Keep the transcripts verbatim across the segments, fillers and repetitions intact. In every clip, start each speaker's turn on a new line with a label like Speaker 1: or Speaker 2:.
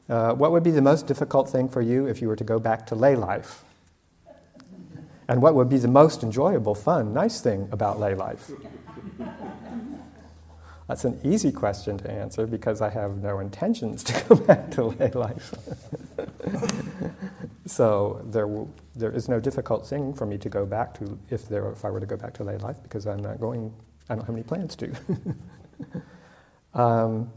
Speaker 1: Uh, what would be the most difficult thing for you if you were to go back to lay life? And what would be the most enjoyable, fun, nice thing about lay life? That's an easy question to answer because I have no intentions to go back to lay life. So there, will, there is no difficult thing for me to go back to if there, if I were to go back to lay life, because I'm not going. I don't have any plans to. um,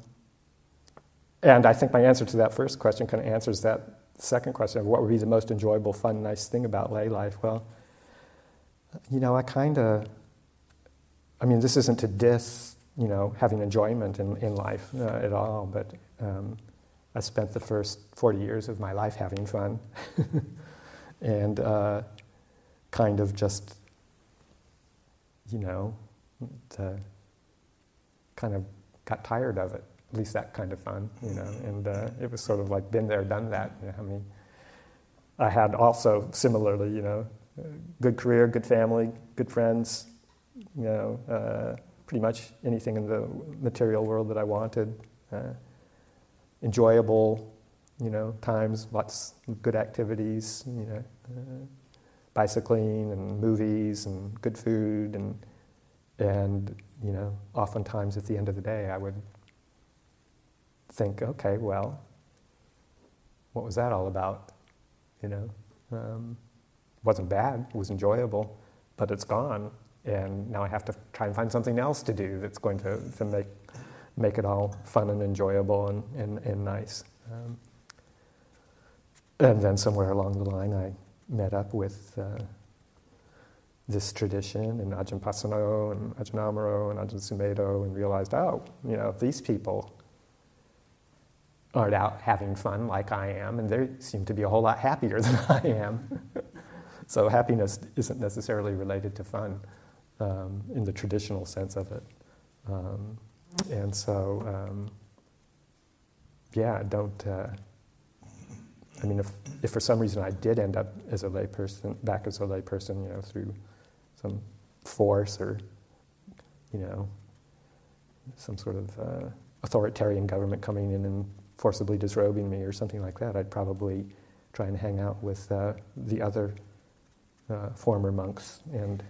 Speaker 1: and I think my answer to that first question kind of answers that second question of what would be the most enjoyable, fun, nice thing about lay life. Well, you know, I kind of. I mean, this isn't to diss, you know, having enjoyment in, in life uh, at all, but um, I spent the first forty years of my life having fun and uh, kind of just, you know, the, kind of got tired of it, at least that kind of fun, you know, and uh, it was sort of like been there, done that. You know, I mean, I had also similarly, you know, good career, good family, good friends, you know, uh, pretty much anything in the material world that I wanted. Uh, enjoyable, you know, times, lots of good activities, you know, uh, bicycling and movies and good food and, and, you know, oftentimes at the end of the day I would think, okay, well, what was that all about? You know, um, it wasn't bad, it was enjoyable, but it's gone. And now I have to try and find something else to do that's going to, to make make it all fun and enjoyable and, and, and nice. Um, and then somewhere along the line I met up with uh, this tradition and Ajahn Pasanno and Ajahn Amaro and Ajahn Sumedho and realized, oh, you know, these people aren't out having fun like I am, and they seem to be a whole lot happier than I am. So happiness isn't necessarily related to fun. Um, in the traditional sense of it. Um, and so, um, yeah, don't, uh, I mean, if, if for some reason I did end up as a lay person, back as a lay person, you know, through some force or, you know, some sort of uh, authoritarian government coming in and forcibly disrobing me or something like that, I'd probably try and hang out with uh, the other uh, former monks and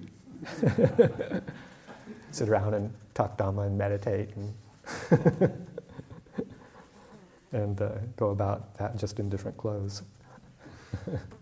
Speaker 1: sit around and talk Dhamma and meditate and, and uh, go about that just in different clothes.